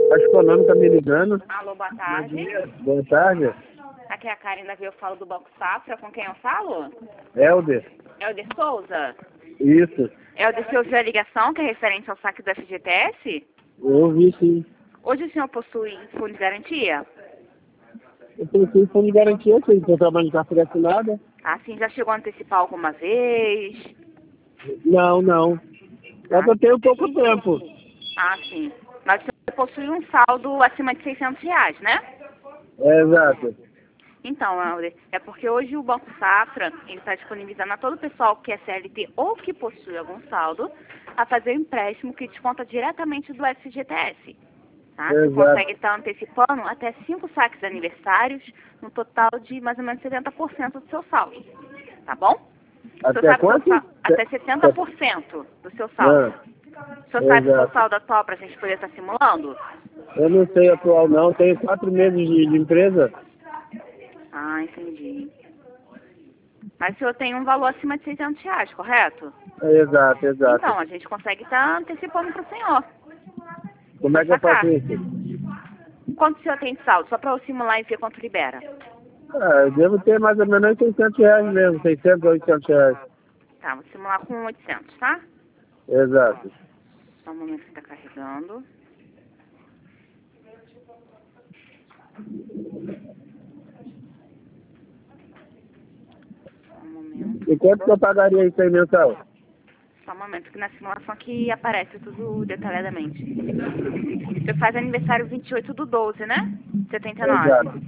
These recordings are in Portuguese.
Caixa Econômica me ligando. Alô, boa Bom tarde. dia. Boa tarde. Aqui é a Karen da Eu Falo do Banco Safra. Com quem eu falo? Helder. Helder Souza. Isso. Helder, você ouviu a ligação que é referente ao saque do FGTS? Eu ouvi sim. Hoje o senhor possui fundo de garantia? Eu preciso fundo de garantia, sim. Estou trabalhando em carteira assinada. Ah, sim, já chegou a antecipar alguma vez? Não, não. É que eu tenho pouco tempo. Ah, sim. Mas o senhor possui um saldo acima de R$ 600, né? É, exato. Então, Helder, é porque hoje o Banco Safra está disponibilizando a todo o pessoal que é CLT ou que possui algum saldo a fazer um empréstimo que desconta diretamente do FGTS. Tá? Você Exato. consegue estar antecipando até 5 saques aniversários, no total de mais ou menos 70% do seu saldo. Tá bom? Até quanto? Até 70% do seu saldo. O senhor sabe o seu Exato. saldo atual para a gente poder estar simulando? Eu não sei atual não. Tenho 4 meses de empresa. Ah, entendi. Mas o senhor tem um valor acima de R$ 600, correto? Exato, exato. Então, a gente consegue estar antecipando para o senhor. Como é que eu faço isso? Quanto o senhor tem de saldo? Só para eu simular e ver quanto libera. Ah, eu devo ter mais ou menos R$ 600 mesmo. 600 ou R$ 800. Tá, vou simular com 800, tá? Exato. Só um momento que está carregando. Só um momento. E quanto que eu pagaria isso aí mensal? Só um momento que na simulação aqui aparece tudo detalhadamente. Você faz aniversário 28/12, né? 79. Exato.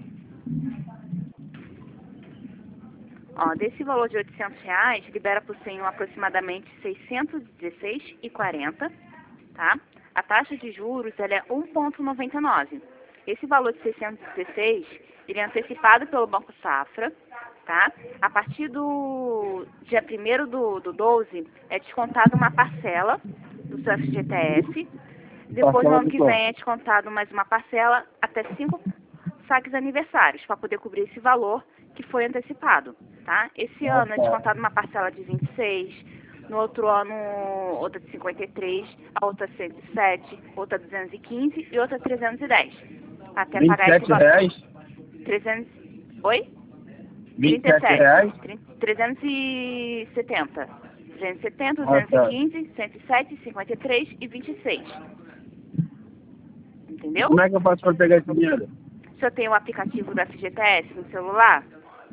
Ó, desse valor de R$ 800, libera para o senhor aproximadamente R$ 616,40, tá? A taxa de juros, ela é 1,99. Esse valor de 616, ele é antecipado pelo Banco Safra, tá? A partir do dia 1º do 12, é descontado uma parcela do seu FGTS. Depois, no ano que vem, é descontado mais uma parcela até 5 saques aniversários, para poder cobrir esse valor que foi antecipado, tá? Esse ano é descontado uma parcela de 26, no outro ano outra de 53, a outra 107, outra 215 e outra 310. Até pagar esse valor. R$ 300... Oi? R$ 27? 370. 370, Ah, tá. 215, 107, 53 e 26. Entendeu? Como é que eu faço para pegar esse dinheiro? O senhor tem o aplicativo do FGTS no celular?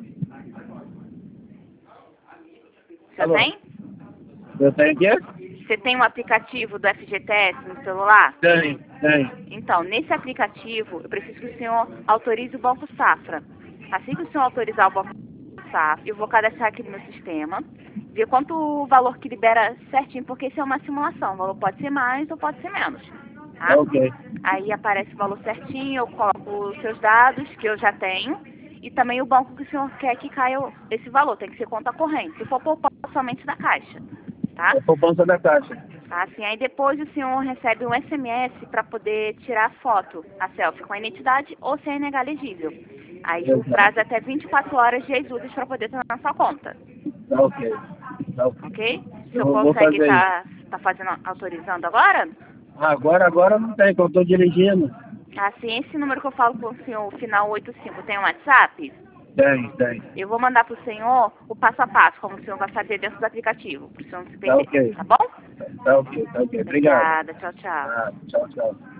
O senhor Alô? tem? Eu tenho aqui? Você tem um aplicativo do FGTS no celular? Tem. Então, nesse aplicativo, eu preciso que o senhor autorize o Banco Safra. Assim que o senhor autorizar o Banco Safra, eu vou cadastrar aqui no meu sistema, ver quanto o valor que libera certinho, porque isso é uma simulação. O valor pode ser mais ou pode ser menos. Tá? Ok. Aí aparece o valor certinho, eu coloco os seus dados, que eu já tenho, e também o banco que o senhor quer que caia esse valor. Tem que ser conta corrente. Se for poupança, somente da Caixa. Tá? É poupança da Caixa. Tá, assim, aí depois o senhor recebe um SMS para poder tirar a foto, a selfie com a identidade ou CNH legível. Aí o prazo é até 24 horas de úteis para poder estar na sua conta. Tá ok. Tá ok. Ok? O Eu senhor vou consegue fazer tá fazendo, autorizando agora? Agora não tem, que eu estou dirigindo. Assim, esse número que eu falo com o senhor, o final 85, tem um WhatsApp? Tem. Eu vou mandar para o senhor o passo a passo, como o senhor vai fazer dentro do aplicativo, para o senhor não se Tá perder. ok. Tá bom? Tá ok. Obrigado. Obrigada. Tchau, tchau. Ah, tchau.